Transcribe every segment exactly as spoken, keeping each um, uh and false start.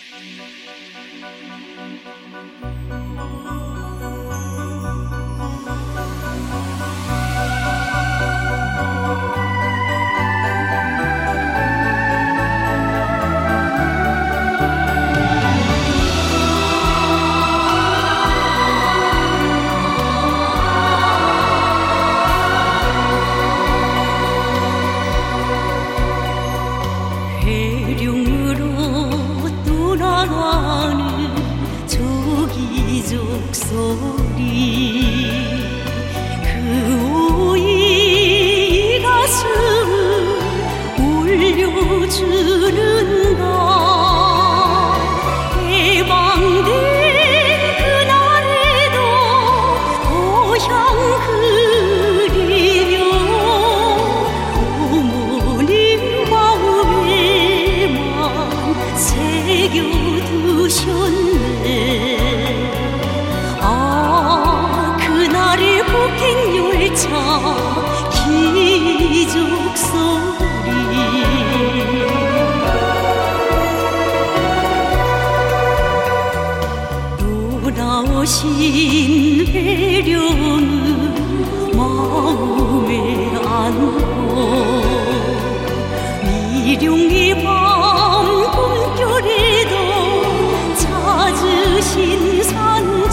소리 그 오이 가슴을 울려주는가. 해방된 그날에도 고향 그리며 어머님 마음에만 새겨두셨네. 폭행열차 기적소리 돌아오신 배령을 마음에 안고 미룡의 밤 꿈결에도 찾으신 산천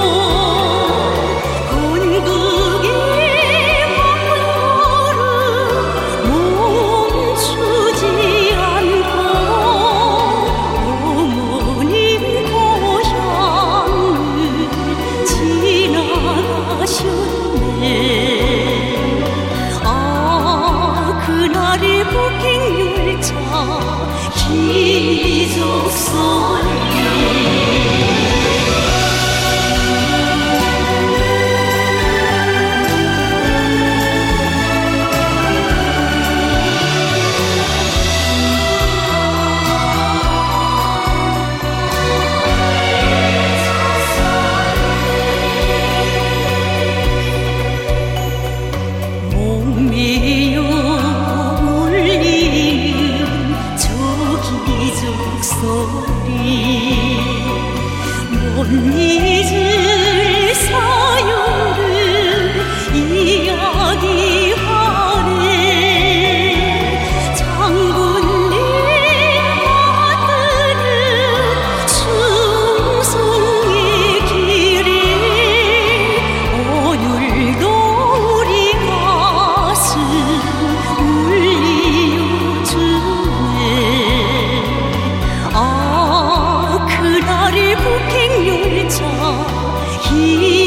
폭행열차 기적소리 못 잊을 사연을 이야기하네. 장군님 받드는 충성의 길에 오늘도 우리 가슴 울려주네. 아 그날의 폭행열차